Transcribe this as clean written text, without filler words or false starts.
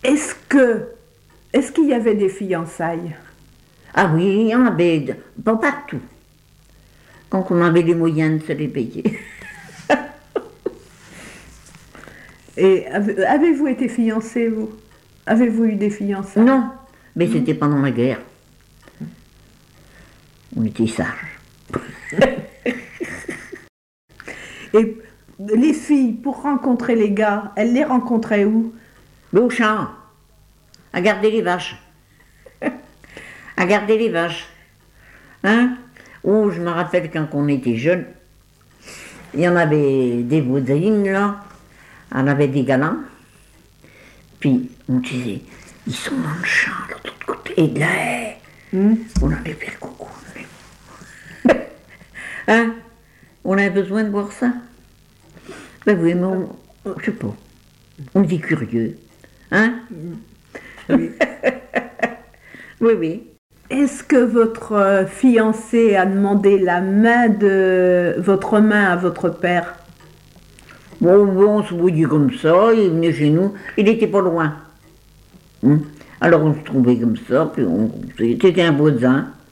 Est-ce qu'il y avait des fiançailles? Ah oui, il y en avait, pas partout. Quand on avait les moyens de se les payer. Et avez-vous été fiancé, vous? Avez-vous eu des fiançailles? Non, mais c'était pendant la guerre. On était sages. Et les filles, pour rencontrer les gars, elles les rencontraient où? Mais au champ, à garder les vaches. À garder les vaches. Hein? Oh, je me rappelle quand on était jeunes, il y en avait des voisines, là. On avait des galants. Puis on disait, ils sont dans le champ, de l'autre côté de la haie. On allait faire coucou. Hein? On a besoin de voir ça? Ben oui, mais je sais pas. On dit curieux. Hein? Oui. Oui, oui. Est-ce que votre fiancé a demandé votre main à votre père? Bon, on se voyait comme ça, il venait chez nous, il n'était pas loin. Alors on se trouvait comme ça, puis c'était un voisin.